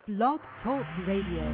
Blog Talk Radio.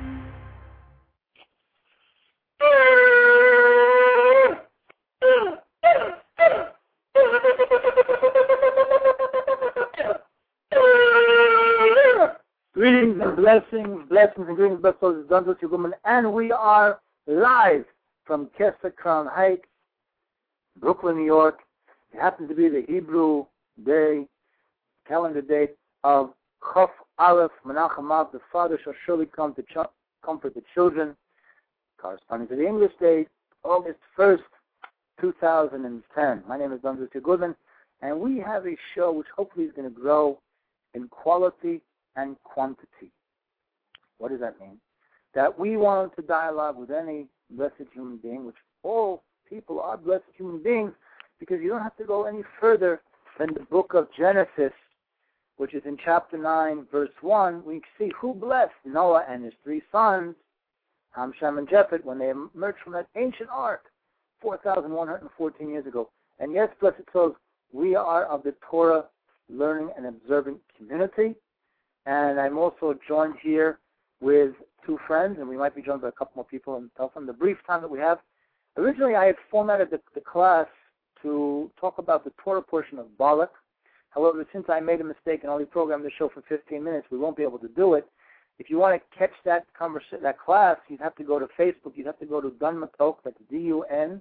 Greetings and blessings and greetings, blessed souls, Donzo Chiguman, and we are live from Kesser Crown Heights, Brooklyn, New York. It happens to be the Hebrew day, calendar date of Chof Aleph Menachem Av. The Father shall surely come to comfort the children, corresponding to the English date, August 1st, 2010. My name is Donzo Chiguman, and we have a show which hopefully is going to grow in quality and quantity. What does that mean? That we want to dialogue with any blessed human being, which all people are blessed human beings, because you don't have to go any further than the book of Genesis, which is in chapter 9, verse 1. We see who blessed Noah and his three sons, Ham, Shem, and Japheth, when they emerged from that ancient ark 4,114 years ago. And yes, blessed souls, we are of the Torah learning and observing community. And I'm also joined here with two friends, and we might be joined by a couple more people in telephone. The brief time that we have. Originally, I had formatted the class to talk about the Torah portion of Balak. However, since I made a mistake and only programmed the show for 15 minutes, we won't be able to do it. If you want to catch that class, you'd have to go to Facebook. You'd have to go to Dun Matok, that's DUNMATOOK,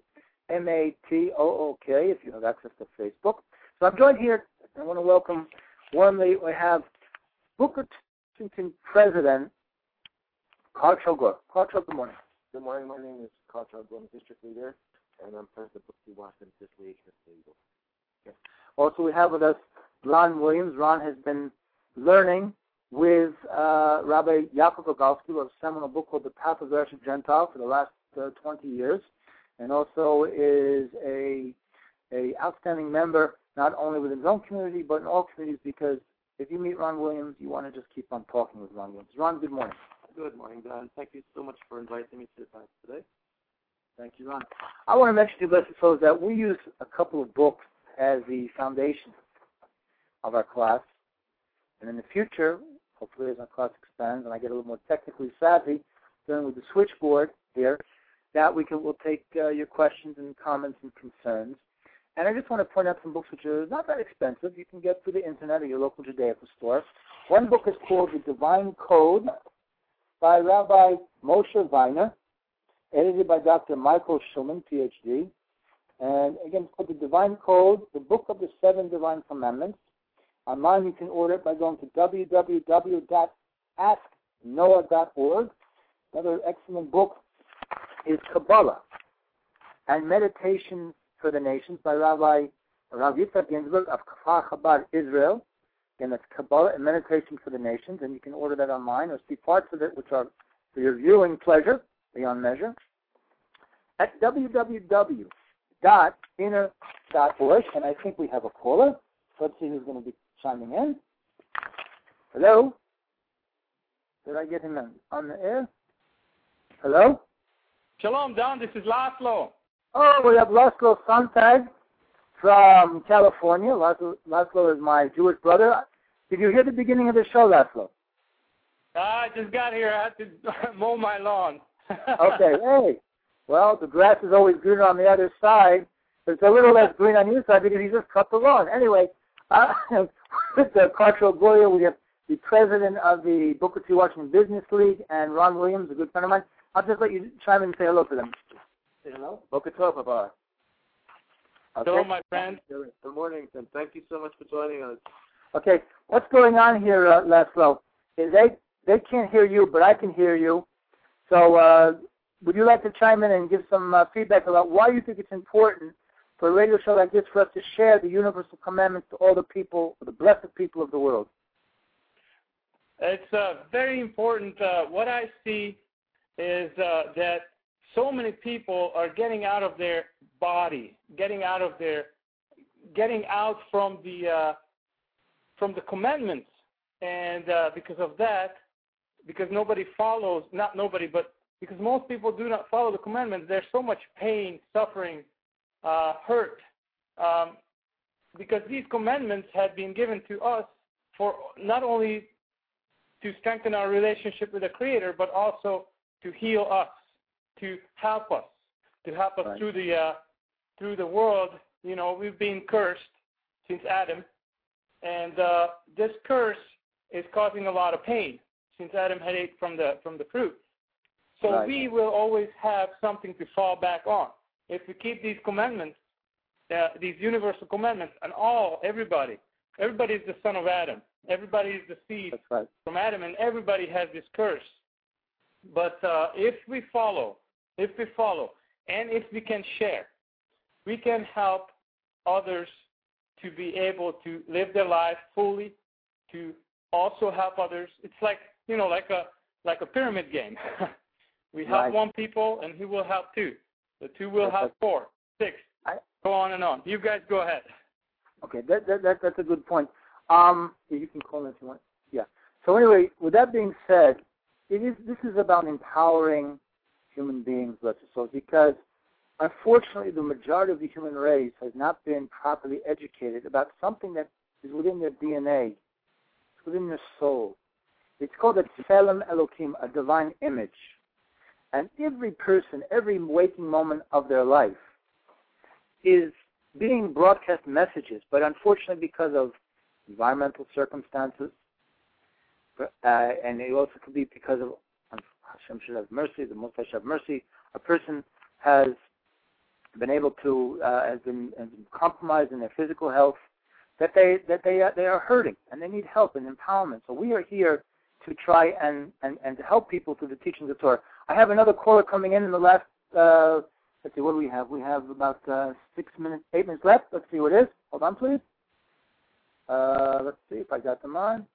if you have access to Facebook. So I'm joined here. I want to welcome warmly, we have Booker T. Washington President, Carl Chogor. Carl Chogor, good morning. Good morning. My name is Carl Chogor. I'm District Leader, and I'm President of Booker T. Washington Association of Eagle. Okay. Also, we have with us Ron Williams. Ron has been learning with Rabbi Yaakov Rogalski of a seminal book called The Path of the Russian Gentile for the last 20 years, and also is a outstanding member not only within his own community but in all communities, because if you meet Ron Williams, you want to just keep on talking with Ron Williams. Ron, good morning. Good morning, Don. Thank you so much for inviting me to the class today. Thank you, Ron. I want to mention to you, blessed souls, that we use a couple of books as the foundation of our class. And in the future, hopefully as our class expands and I get a little more technically savvy, dealing with the switchboard here, that we'll take your questions and comments and concerns. And I just want to point out some books which are not that expensive. You can get through the internet or your local Judaica store. One book is called The Divine Code by Rabbi Moshe Weiner, edited by Dr. Michael Schulman, Ph.D. And again, it's called The Divine Code, the Book of the Seven Divine Commandments. Online, you can order it by going to www.asknoah.org. Another excellent book is Kabbalah and Meditation for the Nations by Rabbi Rav Yitzhak Ginsburg of Kfar Chabad, Israel. Again, that's Kabbalah and Meditation for the Nations, and you can order that online or see parts of it which are for your viewing pleasure, beyond measure, at www.inner.org. And I think we have a caller. Let's see who's going to be chiming in. Hello? Did I get him on the air? Hello? Shalom, Don. This is Laszlo. Oh, we have Laszlo Sontag from California. Laszlo is my Jewish brother. Did you hear the beginning of the show, Laszlo? I just got here. I had to mow my lawn. Okay. Hey. Well, the grass is always greener on the other side, but it's a little less green on your side because you just cut the lawn. Anyway, with Carl Chogor, we have the president of the Booker T. Washington Business League, and Ron Williams, a good friend of mine. I'll just let you chime in and say hello to them. Say hello. Boker Tov, Papa. Hello, my friend. Good morning, and thank you so much for joining us. Okay, what's going on here, Laszlo? They can't hear you, but I can hear you. So would you like to chime in and give some feedback about why you think it's important for a radio show like this for us to share the universal commandments to all the people, the blessed people of the world? It's very important. What I see is that so many people are getting out of their body, getting out from the commandments, and because of that, because nobody follows, not nobody, but because most people do not follow the commandments, there's so much pain, suffering, hurt, because these commandments had been given to us for not only to strengthen our relationship with the Creator, but also to heal us, to help us Right. through the world. You know, we've been cursed since Adam, and this curse is causing a lot of pain since Adam had ate from the fruit. So Right. we will always have something to fall back on if we keep these commandments, these universal commandments, and everybody is the son of Adam. Everybody is the seed That's right. from Adam, and everybody has this curse. But if we follow, and if we can share, we can help others to be able to live their life fully, to also help others. It's like, you know, like a pyramid game. We help Right. one people, and he will help two. The two will help 4, 6, go on and on. You guys go ahead. Okay, that's a good point. You can call me if you want. Yeah. So anyway, with that being said, this is about empowering human beings, bless their souls, because unfortunately the majority of the human race has not been properly educated about something that is within their DNA, it's within their soul. It's called a Tselem Elohim, a divine image. And every person, every waking moment of their life is being broadcast messages, but unfortunately because of environmental circumstances, and it also could be because of, Hashem should have mercy, the Most High should have mercy, a person has been able to, has been compromised in their physical health, that they are hurting, and they need help and empowerment. So we are here to try and to help people through the teachings of Torah. I have another caller coming in the last, let's see, what do we have? We have about 8 minutes left. Let's see what it is. Hold on, please. Let's see if I got them on.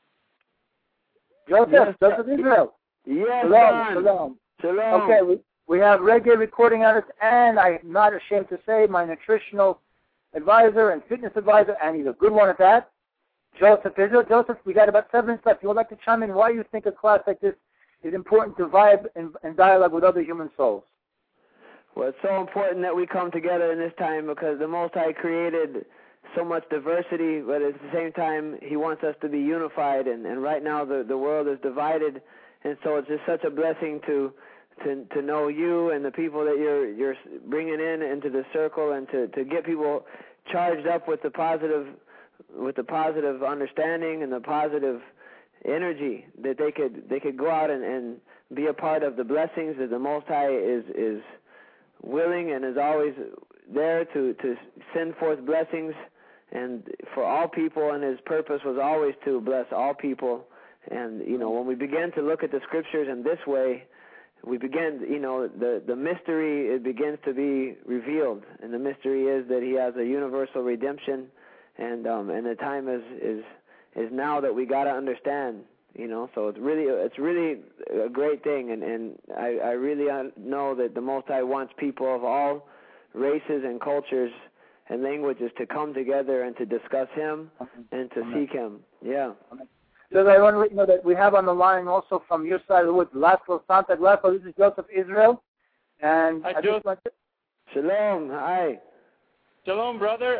Joseph Israel. Yes, Shalom. Okay, we have reggae recording artist, and I'm not ashamed to say my nutritional advisor and fitness advisor, and he's a good one at that, Joseph Israel. Joseph, we got about 7 minutes left. You would like to chime in why you think a class like this is important to vibe and dialogue with other human souls? Well, it's so important that we come together in this time because the Most High created so much diversity, but at the same time, He wants us to be unified. And right now, the world is divided, and so it's just such a blessing to know you and the people that you're bringing into the circle, and to get people charged up with the positive understanding and the positive energy that they could go out and be a part of the blessings that the Most High is willing and is always there to send forth blessings and for all people, and His purpose was always to bless all people. And when we begin to look at the scriptures in this way, we begin, the mystery, it begins to be revealed, and the mystery is that He has a universal redemption, and the time is now that we got to understand, So it's really a great thing, and I really know that the Most High wants people of all races and cultures and languages to come together and to discuss Him and to seek Him. Yeah. So I want to let you know that we have on the line also from your side of the woods, Laszlo Sonntag. Laszlo, this is Joseph Israel. And Hi, Shalom. Hi. Shalom, brother.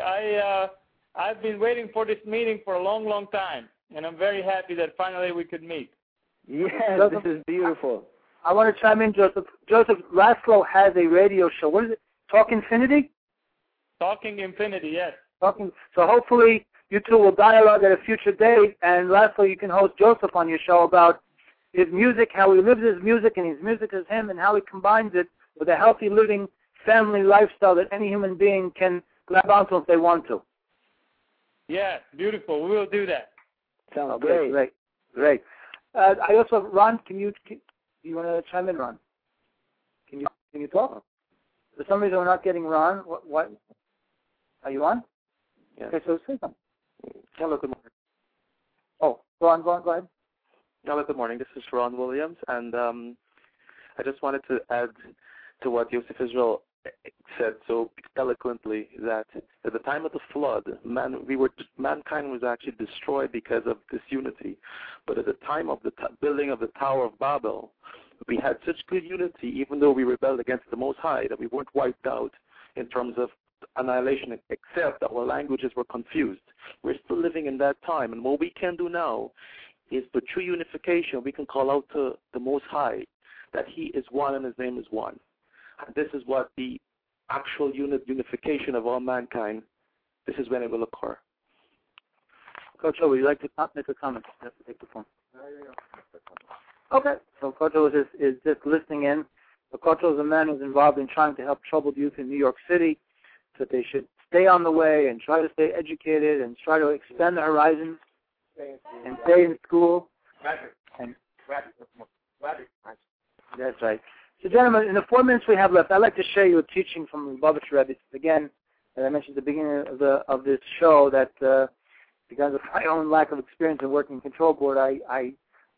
I've been waiting for this meeting for a long, long time, and I'm very happy that finally we could meet. Yes, Joseph, this is beautiful. I want to chime in, Joseph. Joseph, Laszlo has a radio show. What is it? Talk Infinity? Talking Infinity, yes. So hopefully you two will dialogue at a future date, and Laszlo, you can host Joseph on your show about his music, how he lives his music, and his music is him, and how he combines it with a healthy living family lifestyle that any human being can grab onto if they want to. Yeah, beautiful. We will do that. Sounds great. Great. I also, Ron, do you want to chime in, Ron? Can you talk? For some reason, we're not getting Ron. What? Are you on? Yeah. Okay, so say something. Hello, good morning. Oh, go ahead. Hello, good morning. This is Ron Williams, and I just wanted to add to what Joseph Israel said so eloquently, that at the time of the flood, mankind was actually destroyed because of disunity. But at the time of the building of the Tower of Babel, we had such good unity, even though we rebelled against the Most High, that we weren't wiped out in terms of annihilation, except our languages were confused. We're still living in that time, and what we can do now is for true unification, we can call out to the Most High that He is one and His name is one. And this is what the actual unification of all mankind, this is when it will occur. Coach O, would you like to make a comment? You have to take the phone. Okay. So Coach O is just listening in. So Coach O is a man who's involved in trying to help troubled youth in New York City, so that they should stay on the way and try to stay educated and try to extend their horizons and stay in school. That's right. So, gentlemen, in the 4 minutes we have left, I'd like to share you a teaching from Lubavitch Rebbe. Again, as I mentioned at the beginning of this show, that because of my own lack of experience in working in control board, I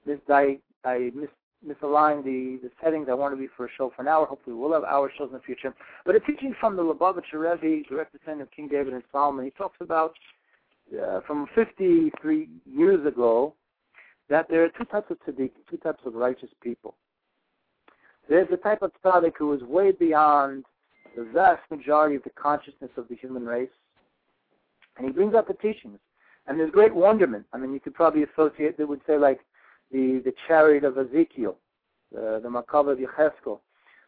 misaligned the settings. I want to be for a show for an hour. Hopefully we'll have hour shows in the future. But a teaching from the Lubavitch Rebbe, direct descendant of King David and Solomon, he talks about from 53 years ago that there are two types of tzaddik, two types of righteous people. There's the type of tzaddik who is way beyond the vast majority of the consciousness of the human race, and he brings up the teachings. And there's great wonderment. I mean, you could probably associate, they would say, like the chariot of Ezekiel, the Makava of Yecheskel.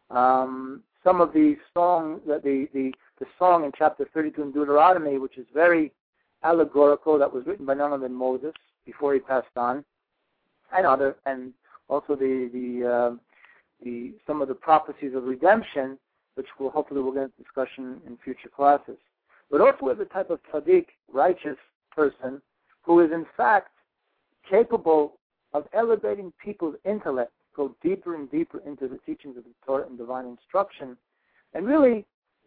Some of the song, the song in chapter 32 in Deuteronomy, which is very allegorical, that was written by none other than Moses before he passed on, and also some of the prophecies of redemption, which we'll get into discussion in future classes. But also we have the type of tzaddik, righteous person, who is in fact capable of elevating people's intellect, go deeper and deeper into the teachings of the Torah and divine instruction. And really,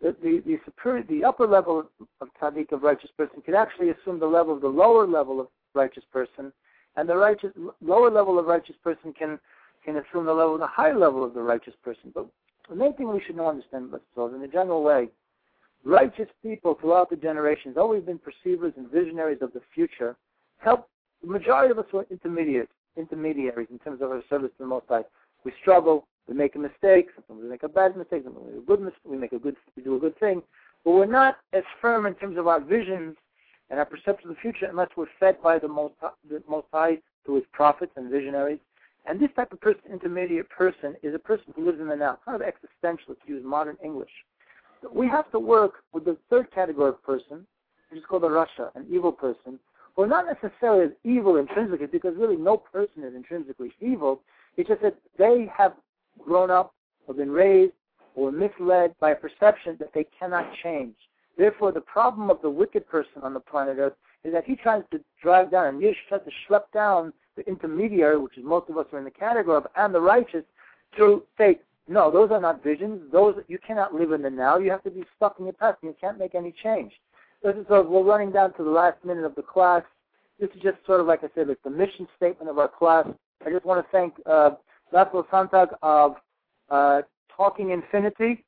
the upper level of tzaddik, of righteous person, could actually assume the level of the lower level of righteous person, and the lower level of righteous person can assume the level of the high level of the righteous person. But the main thing we should know, understand, in a general way, righteous people throughout the generations, always been perceivers and visionaries of the future, help the majority of us who are intermediaries in terms of our service to the Most High. We struggle, we make a mistake, sometimes we make a bad mistake, sometimes we do a good thing, but we're not as firm in terms of our visions and our perception of the future unless we're fed by the Most High through His prophets and visionaries. And this type of person, intermediate person, is a person who lives in the now, kind of existentialist, to use modern English. We have to work with the third category of person, which is called a rasha, an evil person, who are not necessarily as evil intrinsically, because really no person is intrinsically evil. It's just that they have grown up or been raised or misled by a perception that they cannot change. Therefore, the problem of the wicked person on the planet Earth is that he tries to drag down, and Yish tries to schlep down the intermediary, which is most of us are in the category of, and the righteous, to say, no, those are not visions. You cannot live in the now. You have to be stuck in your past, and you can't make any change. So we're running down to the last minute of the class. This is just sort of, like I said, it's the mission statement of our class. I just want to thank Laszlo Sontag of Talking Infinity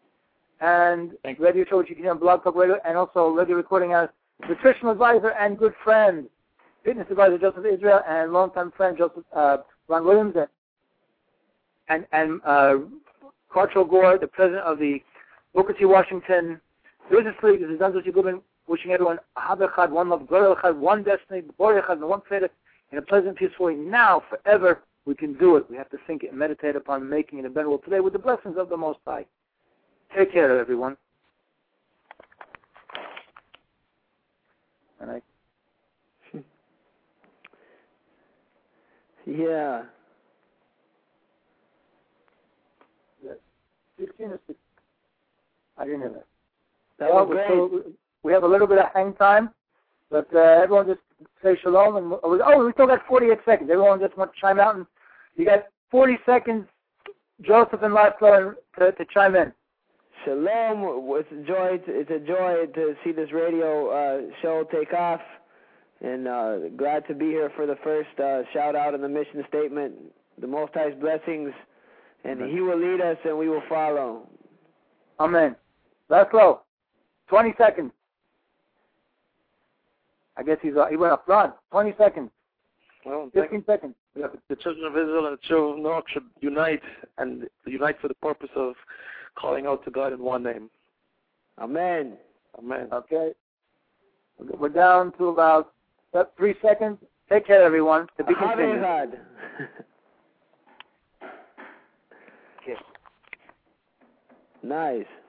and Radio Show, which you can hear on Blog Talk Radio, and also radio recording as nutritional advisor and good friend, fitness advisor Joseph Israel, and longtime friend Joseph Ron Williams, and Cartrell Gore, the president of the Booker T. Washington Business League. This is Danzo Chigubin, wishing everyone Ahab Echad, one love, Glory Echad, one destiny, Bor Echad, and one fate, in a pleasant, peaceful way. Now, forever, we can do it. We have to think it and meditate upon making it a better world today with the blessings of the Most High. Take care, everyone. And I. Yeah. 16 or 16? I didn't hear that. That was great. We have a little bit of hang time, but everyone just say shalom. And we still got 48 seconds. Everyone just want to chime out. And you got 40 seconds, Joseph and Laszlo, to chime in. Shalom. It's a joy to see this radio show take off. And glad to be here for the first shout-out in the mission statement. The Most High's blessings. And He will lead us and we will follow. Amen. Laszlo, 20 seconds. I guess he went up. Ron, 20 seconds. Well, 15 seconds. The children of Israel and the children of Noach should unite for the purpose of calling out to God in one name. Amen. Amen. Okay. We're down to about 3 seconds. Take care, everyone. To be continued. Nice.